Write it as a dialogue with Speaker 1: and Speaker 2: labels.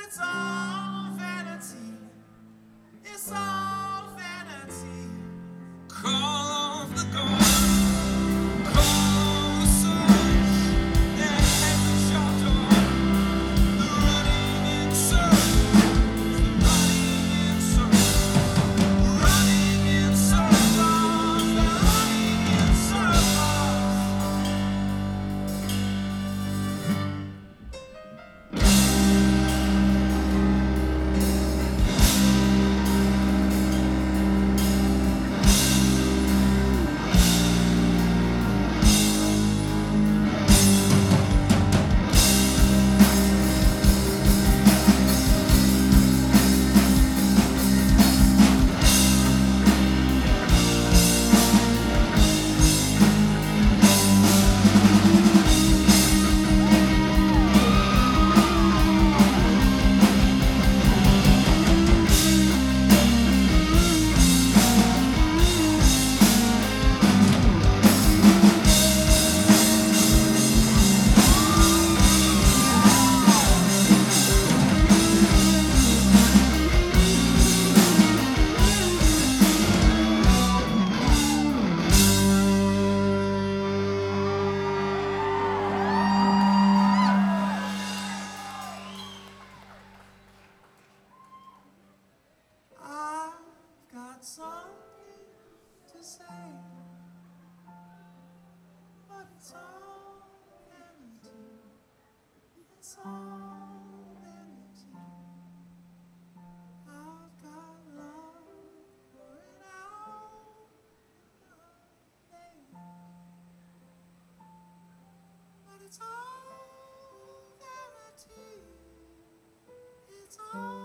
Speaker 1: it's all vanity. It's all vanity. Call off the guard, call the souls that have been shot on. The running in circles, the running in circles, running in circles, the running in circles. I've got something to say, but it's all vanity. It's all vanity. I've got love pouring out in the vein, but it's all vanity. It's all